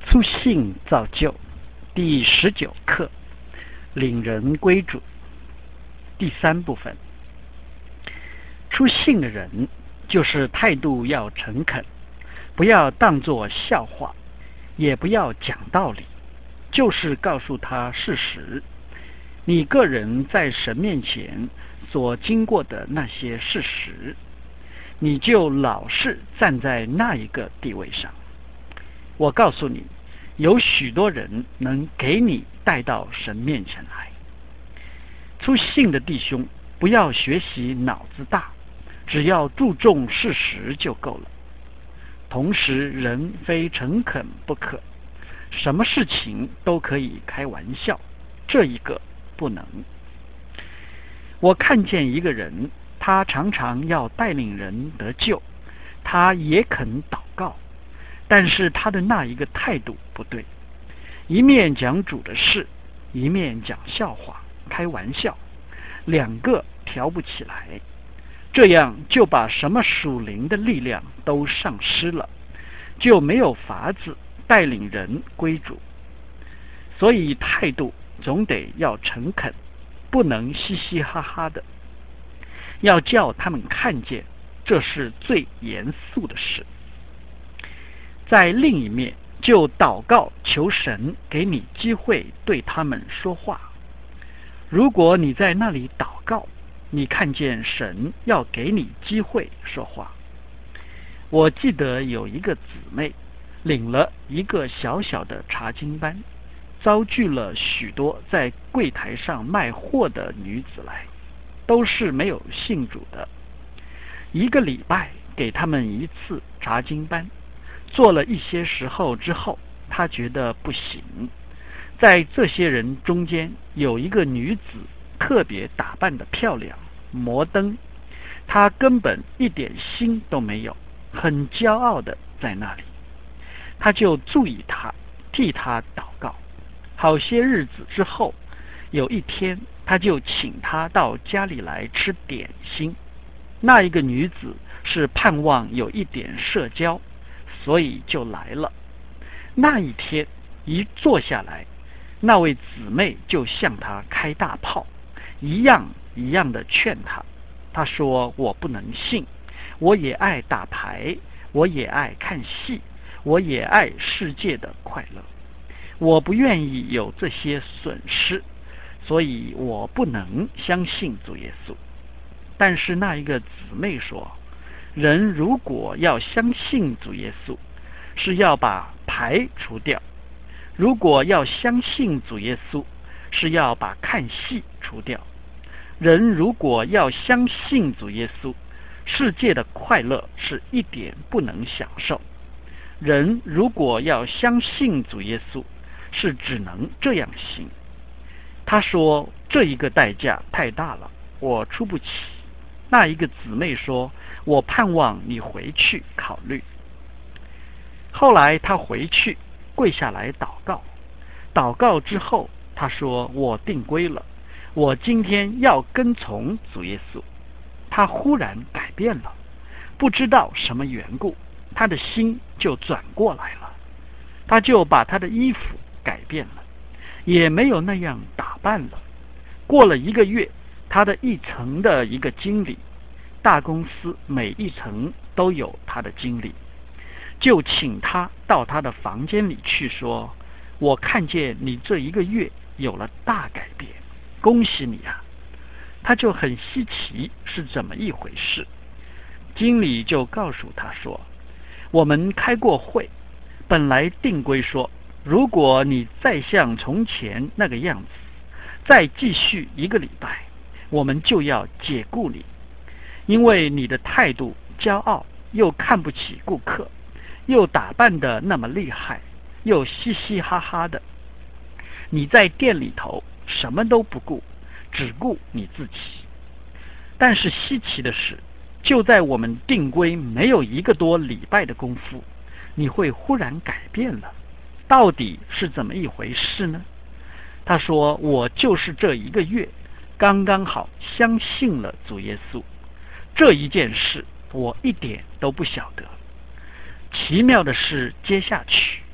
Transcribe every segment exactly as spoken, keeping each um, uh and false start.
初信造就第十九课，领人归主。第三部分，初信的人就是态度要诚恳，不要当作笑话，也不要讲道理，就是告诉他事实。你个人在神面前所经过的那些事实，你就老是站在那一个地位上。我告诉你，有许多人能给你带到神面前来。初信的弟兄，不要学习脑子大，只要注重事实就够了。同时，人非诚恳不可，什么事情都可以开玩笑，这一个不能。我看见一个人，他常常要带领人得救，他也肯祷告，但是他的那一个态度不对，一面讲主的事，一面讲笑话开玩笑，两个调不起来，这样就把什么属灵的力量都丧失了，就没有法子带领人归主。所以态度总得要诚恳，不能嘻嘻哈哈的，要叫他们看见这是最严肃的事。在另一面，就祷告求神给你机会对他们说话。如果你在那里祷告，你看见神要给你机会说话。我记得有一个姊妹领了一个小小的查经班，遭聚了许多在柜台上卖货的女子来，都是没有信主的。一个礼拜给他们一次查经班，做了一些时候之后，他觉得不行。在这些人中间有一个女子特别打扮的漂亮，摩登，她根本一点心都没有，很骄傲的在那里。他就注意她，替她祷告。好些日子之后，有一天他就请她到家里来吃点心。那一个女子是盼望有一点社交，所以就来了。那一天一坐下来，那位姊妹就向他开大炮，一样一样的劝他。他说：我不能信，我也爱打牌，我也爱看戏，我也爱世界的快乐，我不愿意有这些损失，所以我不能相信主耶稣。但是那一个姊妹说，人如果要相信主耶稣，是要把牌除掉；如果要相信主耶稣，是要把看戏除掉。人如果要相信主耶稣，世界的快乐是一点不能享受。人如果要相信主耶稣，是只能这样行。他说这一个代价太大了，我出不起。那一个姊妹说，我盼望你回去考虑。后来他回去跪下来祷告，祷告之后他说，我定规了，我今天要跟从主耶稣。他忽然改变了，不知道什么缘故，他的心就转过来了。他就把他的衣服改变了，也没有那样打扮了。过了一个月，他的一层的一个经理，大公司每一层都有他的经理，就请他到他的房间里去说，我看见你这一个月有了大改变，恭喜你啊。他就很稀奇是怎么一回事。经理就告诉他说，我们开过会，本来定规说，如果你再像从前那个样子，再继续一个礼拜，我们就要解雇你，因为你的态度骄傲，又看不起顾客，又打扮得那么厉害，又嘻嘻哈哈的。你在店里头什么都不顾，只顾你自己。但是稀奇的是，就在我们定规没有一个多礼拜的功夫，你会忽然改变了，到底是怎么一回事呢？他说，我就是这一个月刚刚好相信了主耶稣，这一件事我一点都不晓得。奇妙的是接下去，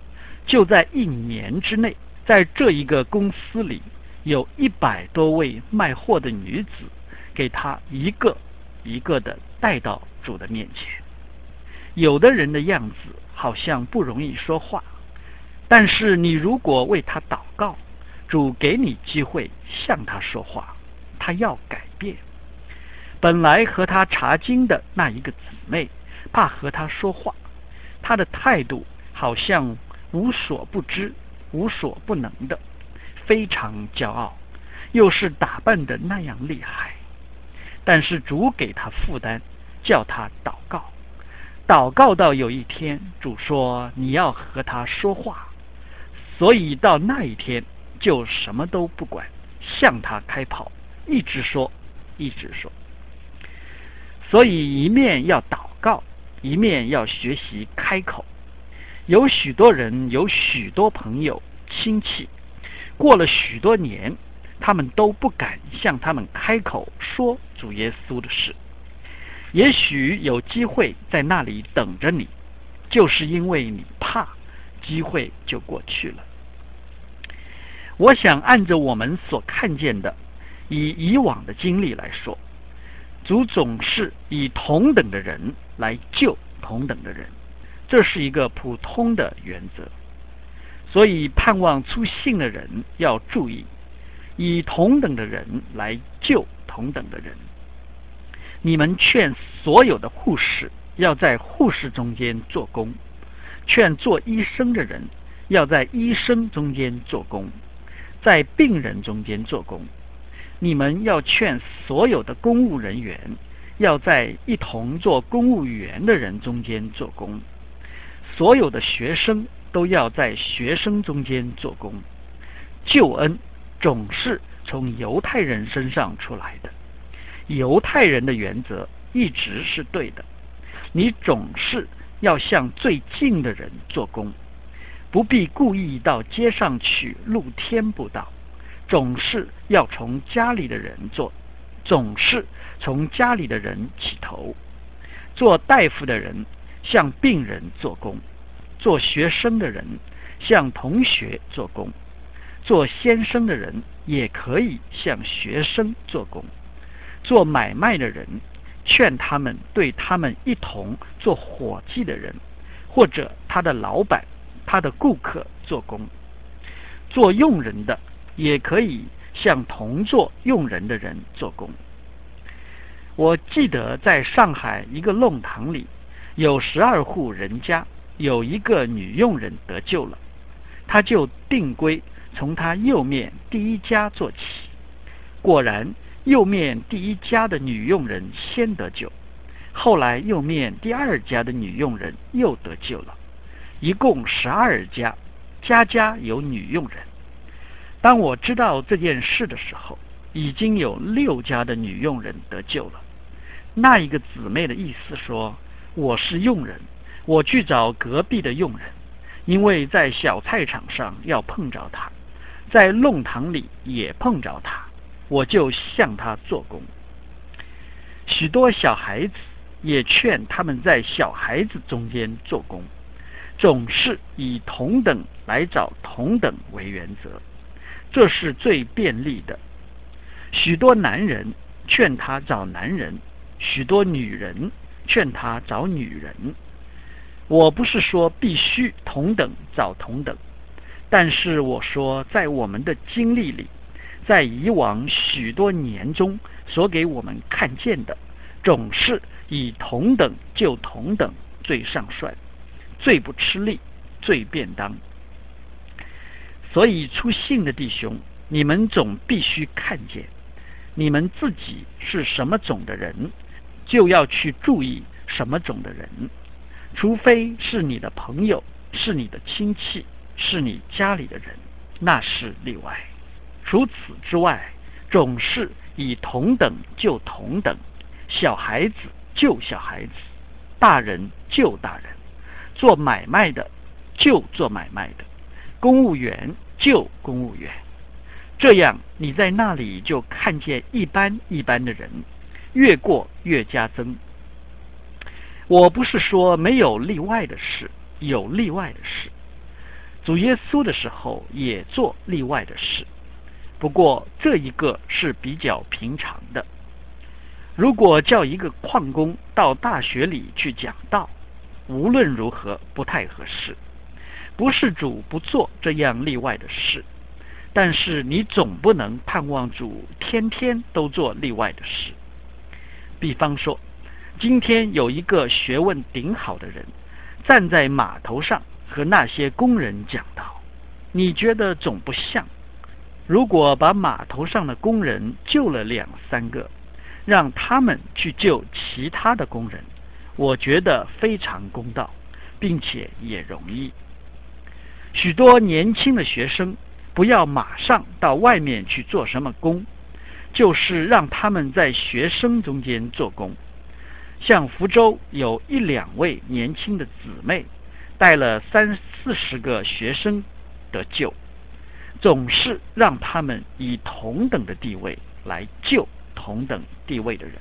就在一年之内，在这一个公司里，有一百多位卖货的女子，给他一个一个的带到主的面前。有的人的样子好像不容易说话，但是你如果为他祷告，主给你机会向他说话，他要改变。本来和他查经的那一个姊妹，怕和他说话，他的态度好像无所不知、无所不能的，非常骄傲，又是打扮的那样厉害。但是主给他负担，叫他祷告，祷告到有一天，主说你要和他说话，所以到那一天就什么都不管，向他开炮，一直说，一直说。所以一面要祷告，一面要学习开口。有许多人，有许多朋友、亲戚，过了许多年，他们都不敢向他们开口说主耶稣的事。也许有机会在那里等着你，就是因为你怕，机会就过去了。我想按着我们所看见的，以以往的经历来说，主总是以同等的人来救同等的人，这是一个普通的原则。所以盼望出信的人要注意，以同等的人来救同等的人。你们劝所有的护士要在护士中间做工，劝做医生的人要在医生中间做工，在病人中间做工。你们要劝所有的公务人员要在一同做公务员的人中间做工，所有的学生都要在学生中间做工。救恩总是从犹太人身上出来的，犹太人的原则一直是对的，你总是要向最近的人做工，不必故意到街上去露天布道，总是要从家里的人做，总是从家里的人起头。做大夫的人向病人做工，做学生的人向同学做工，做先生的人也可以向学生做工。做买卖的人劝他们对他们一同做伙计的人，或者他的老板、他的顾客做工。做用人的也可以向同做用人的人做工。我记得在上海一个弄堂里，有十二户人家，有一个女佣人得救了，他就定规从他右面第一家做起。果然右面第一家的女佣人先得救，后来右面第二家的女佣人又得救了，一共十二家，家家有女佣人。当我知道这件事的时候，已经有六家的女佣人得救了。那一个姊妹的意思说，我是佣人，我去找隔壁的佣人，因为在小菜场上要碰着他，在弄堂里也碰着他，我就向他做工。许多小孩子也劝他们在小孩子中间做工，总是以同等来找同等为原则，这是最便利的。许多男人劝他找男人，许多女人劝他找女人。我不是说必须同等找同等，但是我说在我们的经历里，在以往许多年中所给我们看见的，总是以同等就同等最上算，最不吃力，最便当。所以出信的弟兄，你们总必须看见你们自己是什么种的人，就要去注意什么种的人，除非是你的朋友，是你的亲戚，是你家里的人，那是例外。除此之外，总是以同等就同等，小孩子就小孩子，大人就大人，做买卖的就做买卖的，公务员就公务员。这样你在那里就看见一般一般的人，越过越加增。我不是说没有例外的事，有例外的事。 主耶稣的时候也做例外的事，不过这一个是比较平常的。如果叫一个矿工到大学里去讲道，无论如何不太合适。不是主不做这样例外的事，但是你总不能盼望主天天都做例外的事。比方说，今天有一个学问顶好的人站在码头上和那些工人讲道，你觉得总不像。如果把码头上的工人救了两三个，让他们去救其他的工人，我觉得非常公道，并且也容易。许多年轻的学生不要马上到外面去做什么工，就是让他们在学生中间做工。像福州有一两位年轻的姊妹，带了三四十个学生得救，总是让他们以同等的地位来救同等地位的人。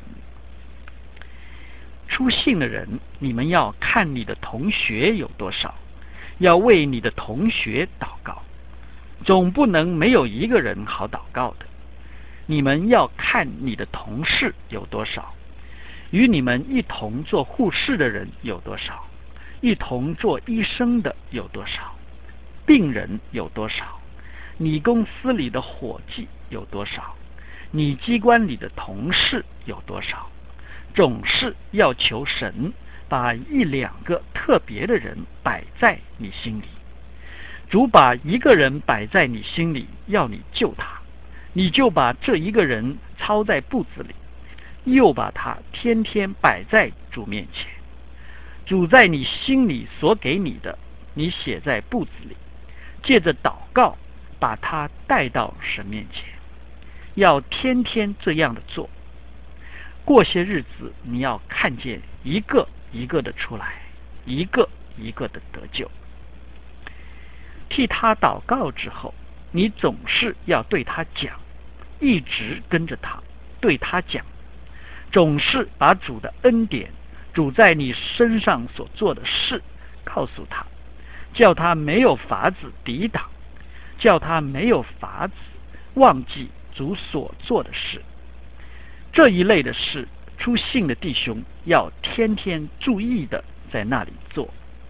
出信的人，你们要看你的同学有多少，要为你的同学祷告，总不能没有一个人好祷告的。你们要看你的同事有多少，与你们一同做护士的人有多少，一同做医生的有多少，病人有多少，你公司里的伙计有多少，你机关里的同事有多少。总是要求神把一两个特别的人摆在你心里。主把一个人摆在你心里，要你救他，你就把这一个人抄在簿子里，又把他天天摆在主面前。主在你心里所给你的，你写在簿子里，借着祷告把他带到神面前，要天天这样的做。过些日子，你要看见一个一个的出来，一个一个的得救。替他祷告之后，你总是要对他讲，一直跟着他，对他讲，总是把主的恩典，主在你身上所做的事告诉他，叫他没有法子抵挡，叫他没有法子忘记主所做的事。这一类的事，出信的弟兄要天天注意的在那里做。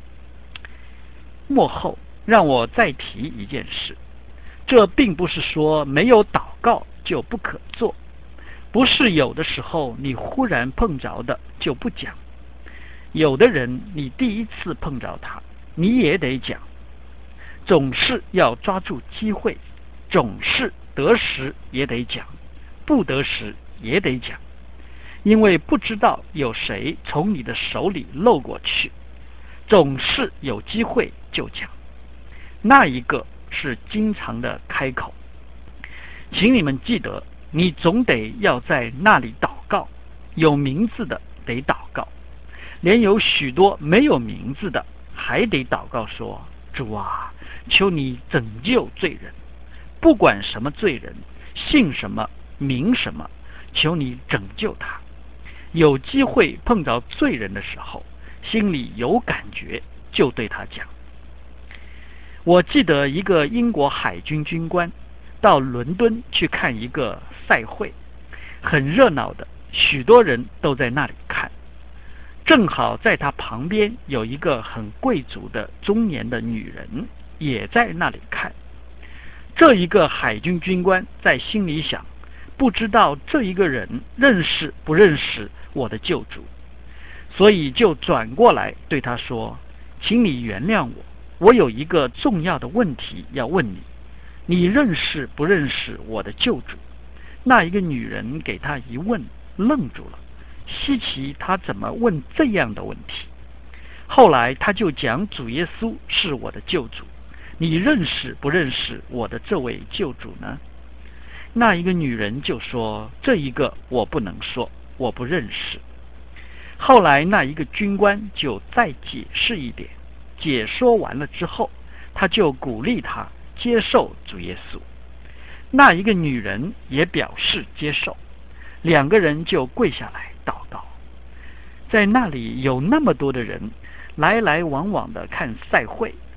末后让我再提一件事，这并不是说没有祷告就不可做，不是有的时候你忽然碰着的就不讲，有的人你第一次碰着他，你也得讲，总是要抓住机会，总是得时也得讲，不得时也得讲，因为不知道有谁从你的手里漏过去，总是有机会就讲。那一个是经常的开口，请你们记得，你总得要在那里祷告，有名字的得祷告，连有许多没有名字的还得祷告说，主啊，求你拯救罪人，不管什么罪人，姓什么名什么，求你拯救他。有机会碰着罪人的时候，心里有感觉就对他讲。我记得一个英国海军军官到伦敦去看一个赛会，很热闹的，许多人都在那里看。正好在他旁边有一个很贵族的中年的女人也在那里看。这一个海军军官在心里想，不知道这一个人认识不认识我的救主，所以就转过来对他说，请你原谅我，我有一个重要的问题要问你，你认识不认识我的救主？那一个女人给他一问，愣住了，稀奇他怎么问这样的问题。后来他就讲，主耶稣是我的救主，你认识不认识我的这位救主呢？那一个女人就说，这一个我不能说，我不认识。后来那一个军官就再解释一点，解说完了之后，他就鼓励他接受主耶稣。那一个女人也表示接受，两个人就跪下来祷告。在那里有那么多的人来来往往的看赛会，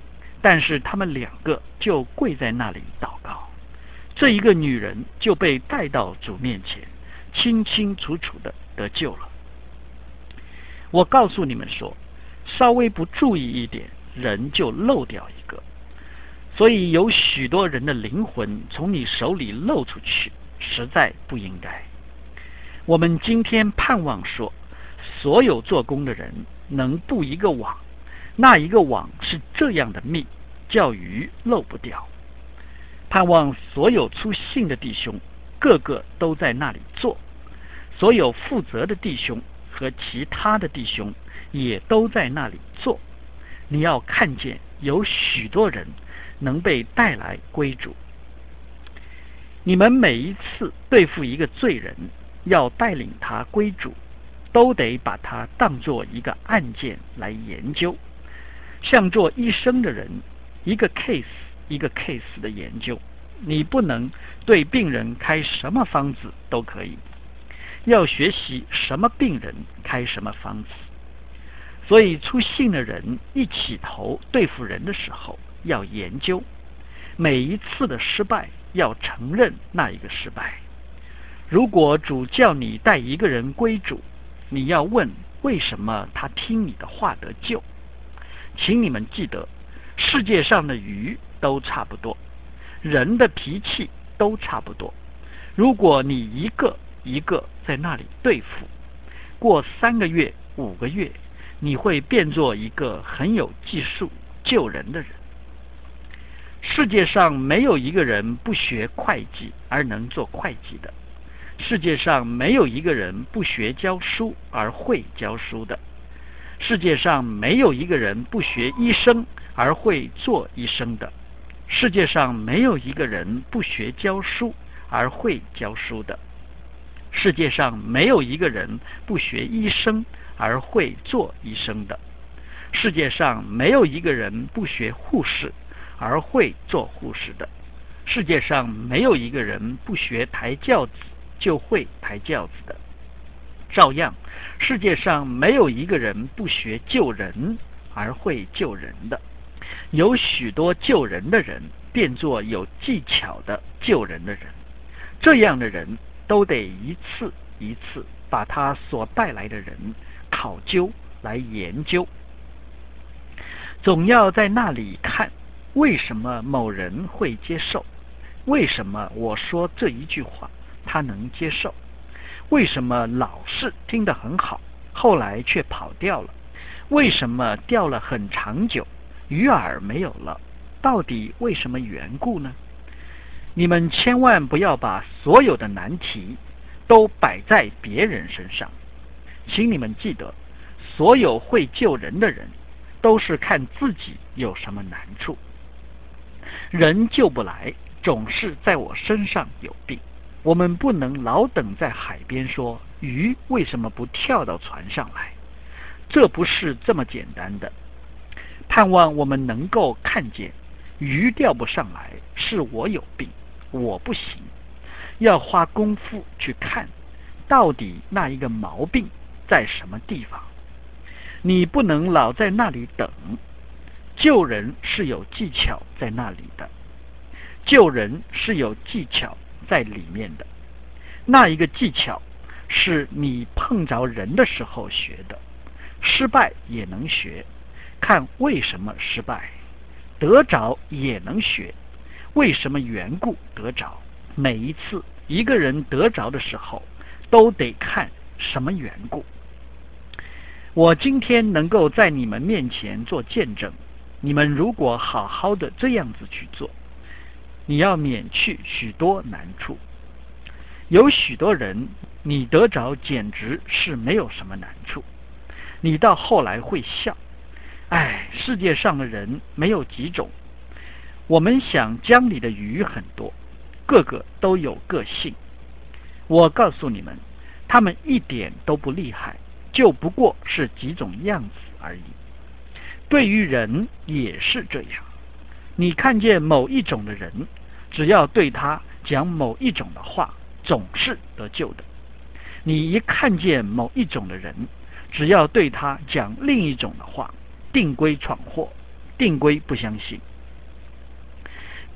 但是他们两个就跪在那里祷告，这一个女人就被带到主面前，清清楚楚的得救了。我告诉你们说，稍微不注意一点，人就漏掉一个。所以有许多人的灵魂从你手里漏出去，实在不应该。我们今天盼望说，所有做工的人能布一个网，那一个网是这样的密，叫鱼漏不掉。盼望所有出信的弟兄，个个都在那里做；所有负责的弟兄和其他的弟兄也都在那里做。你要看见有许多人能被带来归主。你们每一次对付一个罪人，要带领他归主，都得把他当作一个案件来研究，像做医生的人，一个 case 一个 case 的研究。你不能对病人开什么方子都可以，要学习什么病人开什么方子。所以出信的人一起头对付人的时候，要研究每一次的失败，要承认那一个失败。如果主叫你带一个人归主，你要问为什么他听你的话得救。请你们记得，世界上的鱼都差不多，人的脾气都差不多。如果你一个一个在那里对付，过三个月五个月，你会变作一个很有技术救人的人。世界上没有一个人不学会计而能做会计的，世界上没有一个人不学教书而会教书的，世界上没有一个人不学医生而会做医生的，世界上没有一个人不学教书而会教书的，世界上没有一个人不学医生而会做医生的，世界上没有一个人不学护士而会做护士的，世界上没有一个人不学抬轿子就会抬轿子的。照样，世界上没有一个人不学救人而会救人的。有许多救人的人变作有技巧的救人的人，这样的人都得一次一次把他所带来的人考究来研究，总要在那里看为什么某人会接受，为什么我说这一句话他能接受，为什么老是听得很好，后来却跑掉了，为什么掉了很长久，鱼饵没有了，到底为什么缘故呢？你们千万不要把所有的难题都摆在别人身上。请你们记得，所有会救人的人都是看自己有什么难处。人救不来，总是在我身上有病。我们不能老等在海边说鱼为什么不跳到船上来，这不是这么简单的。盼望我们能够看见鱼钓不上来是我有病，我不行，要花功夫去看到底那一个毛病在什么地方。你不能老在那里等，救人是有技巧在那里的，救人是有技巧在里面的。那一个技巧是你碰着人的时候学的，失败也能学，看为什么失败，得着也能学，为什么缘故得着。每一次一个人得着的时候，都得看什么缘故。我今天能够在你们面前做见证，你们如果好好的这样子去做，你要免去许多难处。有许多人你得着简直是没有什么难处，你到后来会笑，哎，世界上的人没有几种。我们想江里的鱼很多，个个都有个性。我告诉你们，他们一点都不厉害，就不过是几种样子而已。对于人也是这样，你看见某一种的人，只要对他讲某一种的话，总是得救的。你一看见某一种的人，只要对他讲另一种的话，定归闯祸，定归不相信。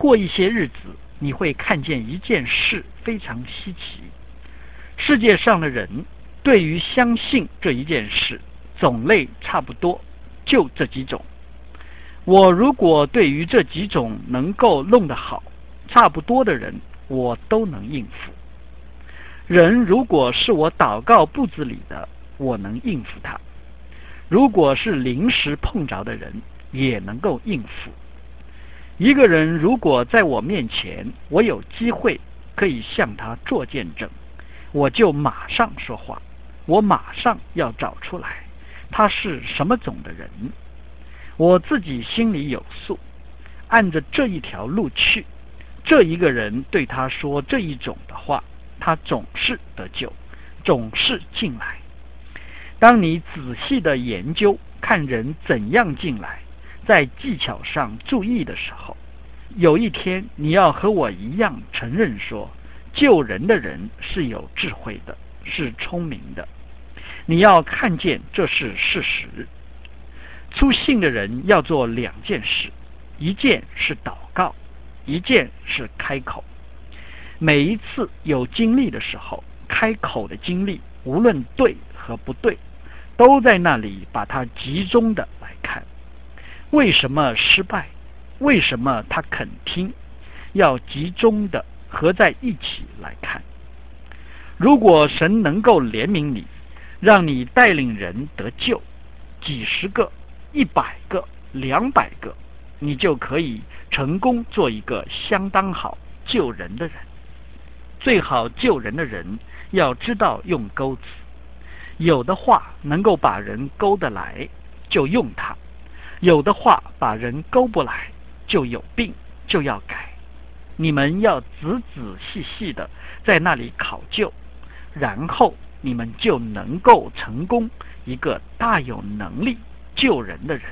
过一些日子，你会看见一件事非常稀奇。世界上的人对于相信这一件事，种类差不多，就这几种。我如果对于这几种能够弄得好，差不多的人，我都能应付。人如果是我祷告簿子里的，我能应付他；如果是临时碰着的人，也能够应付。一个人如果在我面前，我有机会可以向他做见证，我就马上说话，我马上要找出来他是什么种的人。我自己心里有数，按着这一条路去，这一个人对他说这一种的话，他总是得救，总是进来。当你仔细的研究看人怎样进来，在技巧上注意的时候，有一天你要和我一样承认说，救人的人是有智慧的，是聪明的。你要看见这是事实。出信的人要做两件事，一件是祷告，一件是开口。每一次有经历的时候，开口的经历无论对和不对，都在那里把它集中的来看。为什么失败？为什么他肯听？要集中的合在一起来看。如果神能够怜悯你，让你带领人得救，几十个、一百个、两百个，你就可以成功做一个相当好救人的人。最好救人的人要知道用钩子，有的话能够把人勾得来，就用它；有的话把人勾不来，就有病，就要改。你们要仔仔细细的在那里考究，然后你们就能够成功一个大有能力救人的人。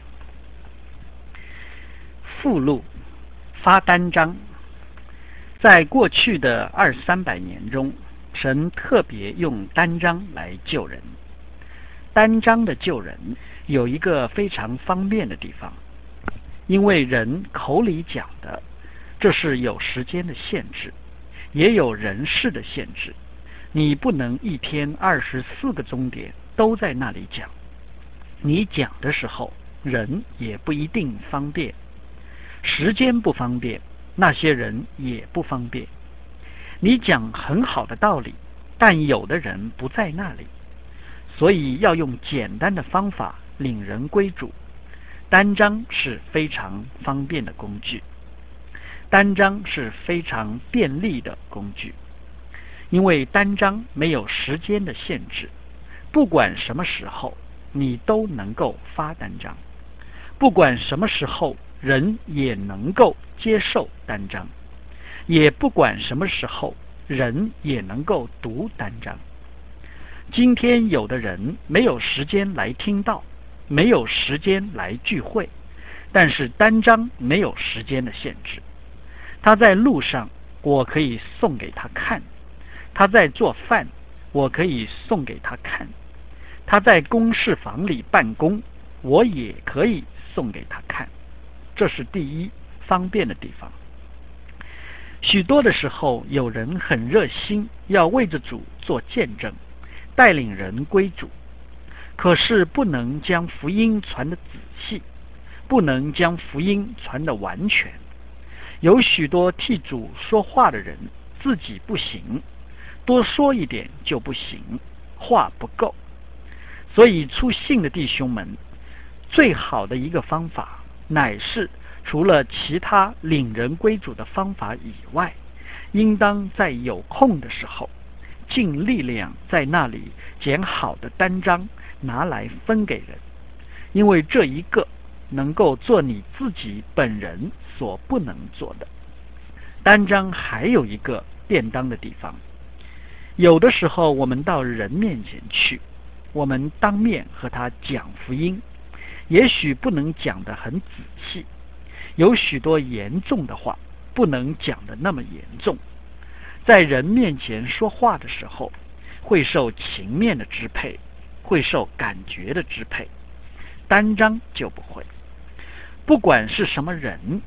附录发单章。在过去的二三百年中，神特别用单章来救人。单章的救人有一个非常方便的地方，因为人口里讲的，这是有时间的限制，也有人事的限制。你不能一天二十四个钟点都在那里讲，你讲的时候，人也不一定方便，时间不方便，那些人也不方便。你讲很好的道理，但有的人不在那里，所以要用简单的方法领人归主。单章是非常方便的工具，单章是非常便利的工具，因为单章没有时间的限制，不管什么时候你都能够发单章，不管什么时候人也能够接受单章，也不管什么时候人也能够读单章。今天有的人没有时间来听道，没有时间来聚会，但是单章没有时间的限制。他在路上，我可以送给他看；他在做饭，我可以送给他看；他在公事房里办公，我也可以送给他看。这是第一方便的地方。许多的时候，有人很热心，要为着主做见证，带领人归主，可是不能将福音传得仔细，不能将福音传得完全。有许多替主说话的人，自己不行，多说一点就不行，话不够。所以出信的弟兄们，最好的一个方法，乃是除了其他领人归主的方法以外，应当在有空的时候，尽力量在那里捡好的单章拿来分给人，因为这一个能够做你自己本人所不能做的。单章还有一个便当的地方，有的时候我们到人面前去，我们当面和他讲福音，也许不能讲得很仔细，有许多严重的话不能讲得那么严重。在人面前说话的时候，会受情面的支配，会受感觉的支配，单章就不会。不管是什么人，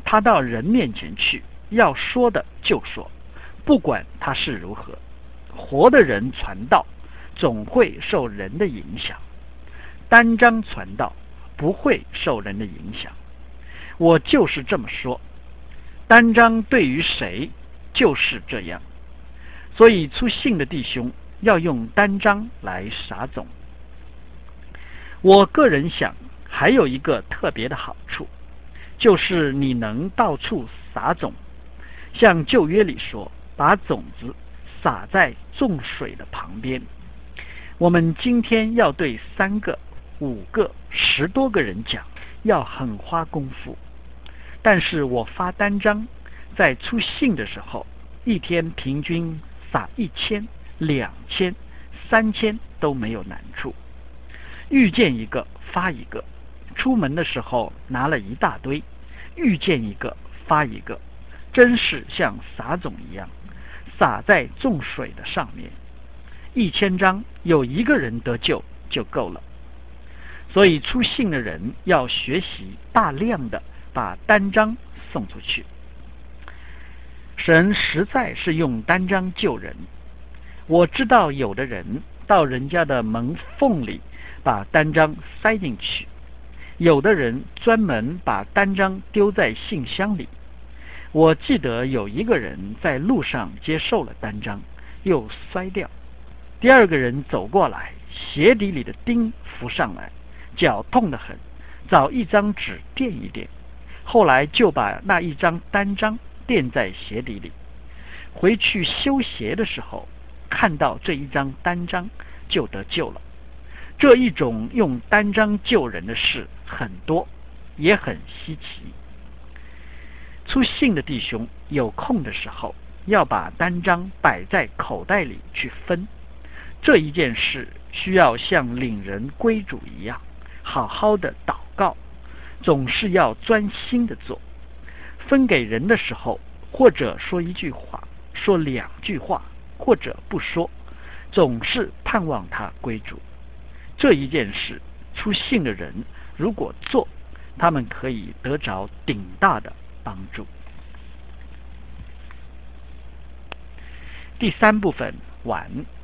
他到人面前去，要说的就说，不管他是如何。活的人传道，总会受人的影响；单张传道，不会受人的影响。我就是这么说，单张对于谁就是这样。所以出信的弟兄要用单张来撒种。我个人想，还有一个特别的好处，就是你能到处撒种。像旧约里说，把种子撒在众水的旁边。我们今天要对三个、五个、十多个人讲，要很花功夫。但是我发单张，在出信的时候，一天平均撒一千、两千、三千都没有难处。遇见一个发一个，出门的时候拿了一大堆，遇见一个发一个，真是像撒种一样，撒在众水的上面。一千张有一个人得救就够了。所以出信的人要学习大量的把单张送出去。神实在是用单张救人。我知道有的人到人家的门缝里把单张塞进去，有的人专门把单张丢在信箱里。我记得有一个人在路上接受了单张，又摔掉。第二个人走过来，鞋底里的钉浮上来，脚痛得很，找一张纸垫一垫，后来就把那一张单张垫在鞋底里。回去修鞋的时候，看到这一张单张就得救了。这一种用单张救人的事很多，也很稀奇。出信的弟兄有空的时候，要把单张摆在口袋里去分。这一件事需要像领人归主一样，好好的祷告，总是要专心的做。分给人的时候，或者说一句话，说两句话，或者不说，总是盼望他归主。这一件事，出信的人如果做，他们可以得着顶大的帮助。第三部分，晚。